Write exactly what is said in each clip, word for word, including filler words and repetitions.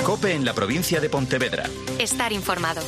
COPE en la provincia de Pontevedra. Estar informado.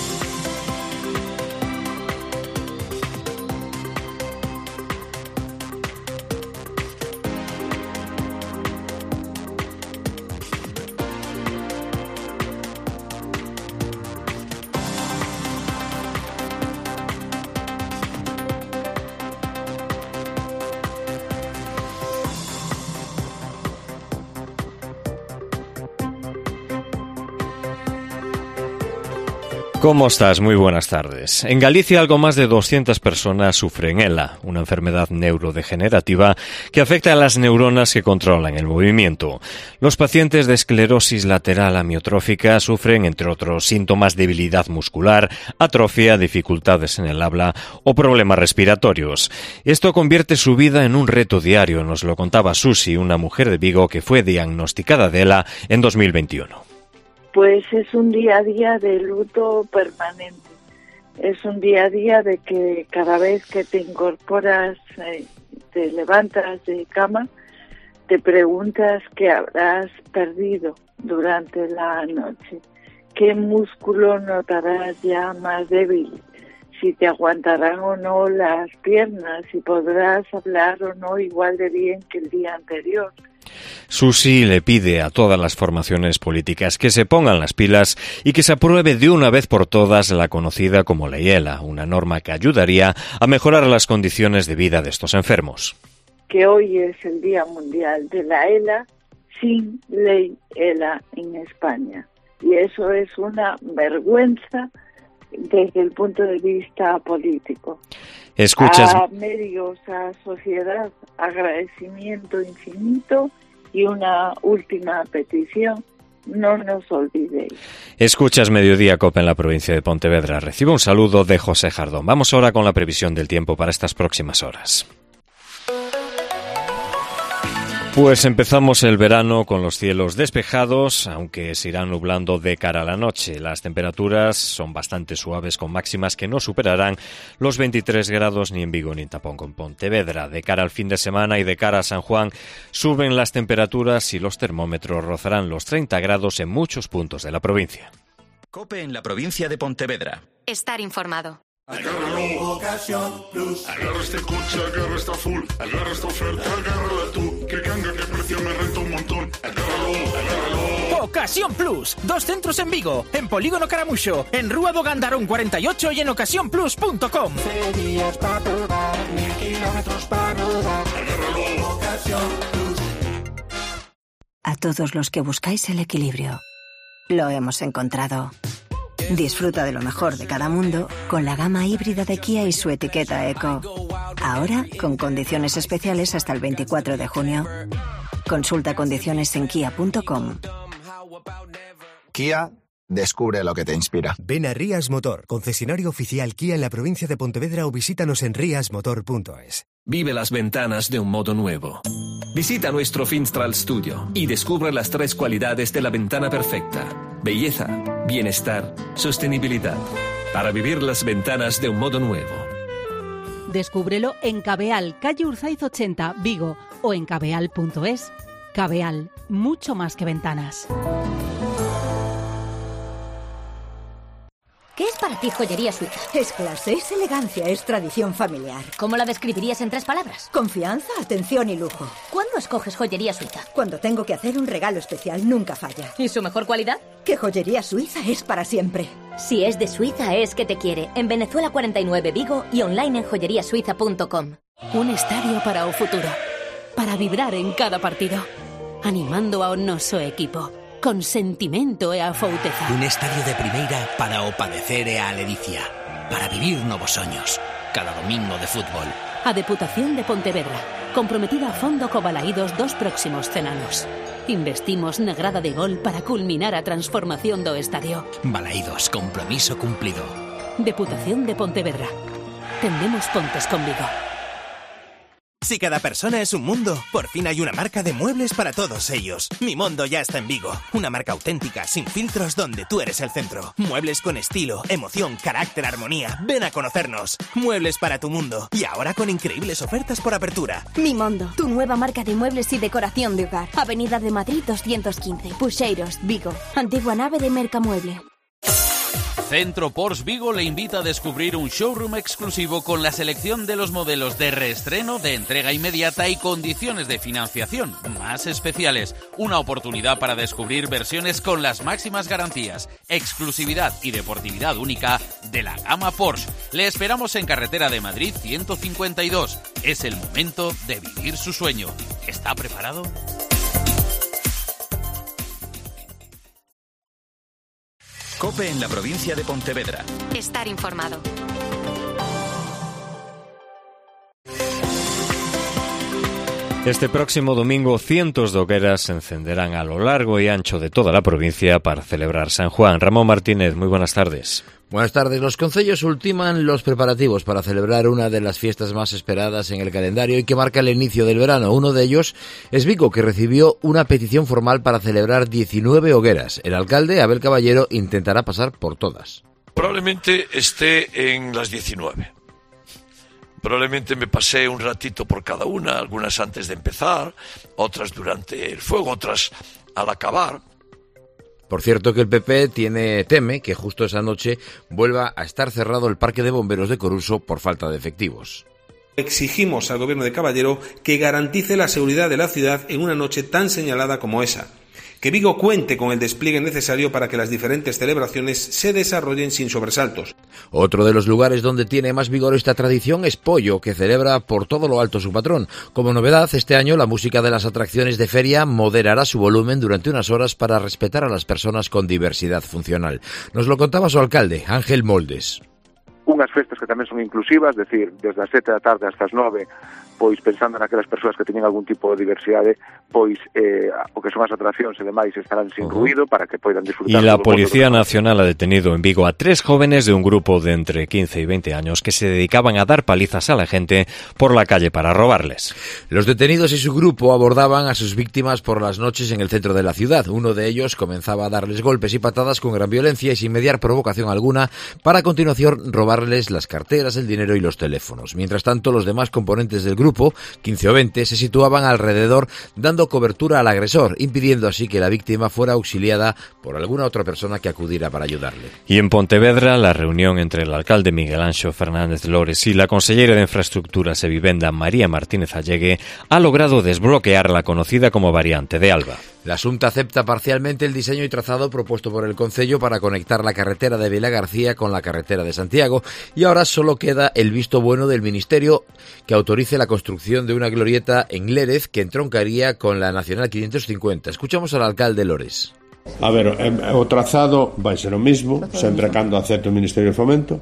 ¿Cómo estás? Muy buenas tardes. En Galicia algo más de doscientas personas sufren ELA, una enfermedad neurodegenerativa que afecta a las neuronas que controlan el movimiento. Los pacientes de esclerosis lateral amiotrófica sufren, entre otros síntomas, debilidad muscular, atrofia, dificultades en el habla o problemas respiratorios. Esto convierte su vida en un reto diario, nos lo contaba Susi, una mujer de Vigo que fue diagnosticada de ELA en dos mil veintiuno. Pues es un día a día de luto permanente. Es un día a día de que cada vez que te incorporas, eh, te levantas de cama, te preguntas qué habrás perdido durante la noche. ¿Qué músculo notarás ya más débil? Si te aguantarán o no las piernas, si podrás hablar o no igual de bien que el día anterior. Susi le pide a todas las formaciones políticas que se pongan las pilas y que se apruebe de una vez por todas la conocida como Ley ELA, una norma que ayudaría a mejorar las condiciones de vida de estos enfermos. Que hoy es el Día Mundial de la ELA sin Ley ELA en España. Y eso es una vergüenza desde el punto de vista político. Escuchas... A medios, a sociedad, agradecimiento infinito y una última petición, no nos olvidéis. Escuchas Mediodía COPE en la provincia de Pontevedra. Recibe un saludo de José Jardón. Vamos ahora con la previsión del tiempo para estas próximas horas. Pues empezamos el verano con los cielos despejados, aunque se irán nublando de cara a la noche. Las temperaturas son bastante suaves, con máximas que no superarán los veintitrés grados ni en Vigo ni en Tapón con Pontevedra. De cara al fin de semana y de cara a San Juan, suben las temperaturas y los termómetros rozarán los treinta grados en muchos puntos de la provincia. COPE en la provincia de Pontevedra. Estar informado. Agárralo, Ocasión Plus. Agarra este coche, agarra esta full. Agarra esta oferta, agárrala tú. Que canga, que precio me renta un montón. Agárralo, agárralo. Ocasión Plus. Dos centros en Vigo. En Polígono Caramuxo. En Rúa do Gandarón cuarenta y ocho y en ocasión plus punto com. Días para probar. Mil kilómetros para rodar. Agárralo, Ocasión Plus. A todos los que buscáis el equilibrio, lo hemos encontrado. Disfruta de lo mejor de cada mundo con la gama híbrida de Kia y su etiqueta Eco. Ahora con condiciones especiales hasta el veinticuatro de junio. Consulta condiciones en kia punto com. Kia, descubre lo que te inspira. Ven a Rías Motor, concesionario oficial Kia en la provincia de Pontevedra, o visítanos en rias motor punto es. Vive las ventanas de un modo nuevo. Visita nuestro Finstral Studio y descubre las tres cualidades de la ventana perfecta: belleza, bienestar, sostenibilidad. Para vivir las ventanas de un modo nuevo. Descúbrelo en Cabeal, calle Urzaiz ochenta, Vigo, o en cabeal punto es. Cabeal, mucho más que ventanas. ¿Qué es para ti joyería suiza? Es clase, es elegancia, es tradición familiar. ¿Cómo la describirías en tres palabras? Confianza, atención y lujo. ¿Cuándo escoges joyería suiza? Cuando tengo que hacer un regalo especial, nunca falla. ¿Y su mejor cualidad? Que joyería suiza es para siempre. Si es de Suiza, es que te quiere. En Venezuela cuarenta y nueve, Vigo, y online en joyería suiza punto com. Un estadio para o futuro. Para vibrar en cada partido. Animando ao noso equipo. Con sentimento e afouteza. Un estadio de primeira para o padecer e a ledicia. Para vivir novos soños. Cada domingo de fútbol. A Deputación de Pontevedra, comprometida a fondo co Balaídos dos próximos cen anos. Investimos na grada de gol para culminar a transformación do estadio. Balaídos, compromiso cumplido. Deputación de Pontevedra. Tendemos pontes conmigo. Si cada persona es un mundo, por fin hay una marca de muebles para todos ellos. Mi Mondo ya está en Vigo. Una marca auténtica, sin filtros, donde tú eres el centro. Muebles con estilo, emoción, carácter, armonía. Ven a conocernos. Muebles para tu mundo. Y ahora con increíbles ofertas por apertura. Mi Mondo, tu nueva marca de muebles y decoración de hogar. Avenida de Madrid doscientos quince, Puxeiros, Vigo. Antigua nave de Mercamueble. Centro Porsche Vigo le invita a descubrir un showroom exclusivo con la selección de los modelos de reestreno, de entrega inmediata y condiciones de financiación más especiales. Una oportunidad para descubrir versiones con las máximas garantías, exclusividad y deportividad única de la gama Porsche. Le esperamos en Carretera de Madrid ciento cincuenta y dos. Es el momento de vivir su sueño. ¿Está preparado? COPE en la provincia de Pontevedra. Estar informado. Este próximo domingo, cientos de hogueras se encenderán a lo largo y ancho de toda la provincia para celebrar San Juan. Ramón Martínez, muy buenas tardes. Buenas tardes. Los concellos ultiman los preparativos para celebrar una de las fiestas más esperadas en el calendario y que marca el inicio del verano. Uno de ellos es Vigo, que recibió una petición formal para celebrar diecinueve hogueras. El alcalde, Abel Caballero, intentará pasar por todas. Probablemente esté en las diecinueve. Probablemente me pasé un ratito por cada una, algunas antes de empezar, otras durante el fuego, otras al acabar. Por cierto que el P P tiene teme que justo esa noche vuelva a estar cerrado el Parque de Bomberos de Coruso por falta de efectivos. Exigimos al gobierno de Caballero que garantice la seguridad de la ciudad en una noche tan señalada como esa. Que Vigo cuente con el despliegue necesario para que las diferentes celebraciones se desarrollen sin sobresaltos. Otro de los lugares donde tiene más vigor esta tradición es Pollo, que celebra por todo lo alto su patrón. Como novedad, este año la música de las atracciones de feria moderará su volumen durante unas horas para respetar a las personas con diversidad funcional. Nos lo contaba su alcalde, Ángel Moldes. Unhas festas que tamén son inclusivas, es decir, desde as sete da tarde hasta as nove, pois pensando naquelas persoas que teñen algún tipo de diversidade, pois eh, o que son as atraccións e demais estarán sin uh-huh. ruido para que poidan disfrutar. Y la Policía Nacional ha detenido en Vigo a tres jóvenes de un grupo de entre quince y veinte años que se dedicaban a dar palizas a la gente por la calle para robarles. Los detenidos y su grupo abordaban a sus víctimas por las noches en el centro de la ciudad. Uno de ellos comenzaba a darles golpes y patadas con gran violencia y sin mediar provocación alguna para a continuación robar las carteras, el dinero y los teléfonos. Mientras tanto, los demás componentes del grupo, quince o veinte, se situaban alrededor dando cobertura al agresor, impidiendo así que la víctima fuera auxiliada por alguna otra persona que acudiera para ayudarle. Y en Pontevedra, la reunión entre el alcalde Miguel Anxo Fernández Lores y la consellera de Infraestructuras e Vivenda María Martínez Allegue ha logrado desbloquear la conocida como variante de Alba. La Xunta acepta parcialmente el diseño y trazado propuesto por el Concello para conectar la carretera de Vilagarcía con la carretera de Santiago y ahora solo queda el visto bueno del Ministerio que autorice la construcción de una glorieta en Lérez que entroncaría con la Nacional quinientos cincuenta. Escuchamos al alcalde Lores. A ver, o trazado vai ser o mismo, sempre cando acepte o Ministerio de Fomento.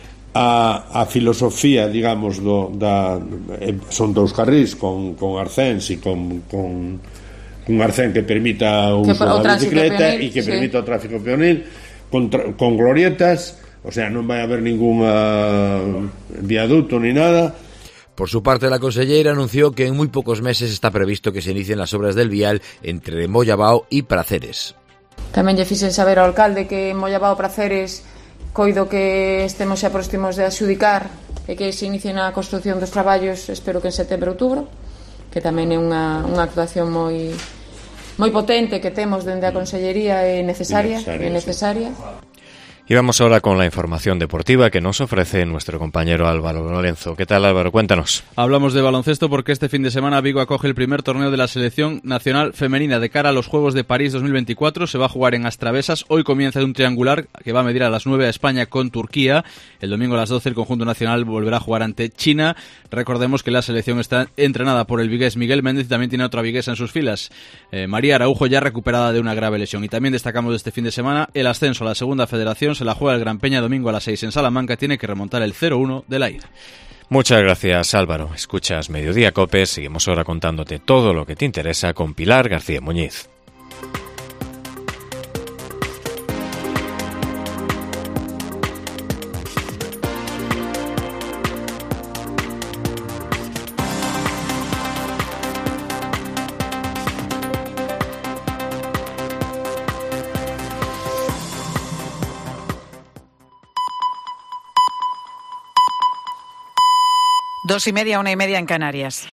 A, a filosofía, digamos, do, da, son dous carrís con, con arcéns e con... con un arcén que permita o uso da bicicleta e que permita sí. o tráfico peonil con, con glorietas, o sea, non vai haber ningún uh, viaducto ni nada. Por su parte, la consellera anunció que en muy pocos meses está previsto que se inicien las obras del vial entre Mollabao e Praceres. Tamén lle fixen saber ao alcalde que en Mollabao Praceres coido que estemos xa próximos de adxudicar e que se inicien a construción dos traballos, espero que en setembro, outubro, que tamén é unha, unha actuación moi moi potente que temos dende a Consellería é necesaria, necesaria, é necesaria. Y vamos ahora con la información deportiva que nos ofrece nuestro compañero Álvaro Lorenzo. ¿Qué tal, Álvaro? Cuéntanos. Hablamos de baloncesto porque este fin de semana Vigo acoge el primer torneo de la selección nacional femenina de cara a los Juegos de París dos mil veinticuatro. Se va a jugar en Astravesas. Hoy comienza un triangular que va a medir a las nueve a España con Turquía. El domingo a las doce el conjunto nacional volverá a jugar ante China. Recordemos que la selección está entrenada por el vigués Miguel Méndez y también tiene otra viguesa en sus filas. Eh, María Araujo, ya recuperada de una grave lesión. Y también destacamos de este fin de semana el ascenso a la segunda federación. Se la juega el Gran Peña domingo a las seis en Salamanca. Tiene que remontar el cero uno de la ida. Muchas gracias, Álvaro. Escuchas Mediodía Cope. Seguimos ahora contándote todo lo que te interesa con Pilar García Muñiz. Dos y media, una y media en Canarias.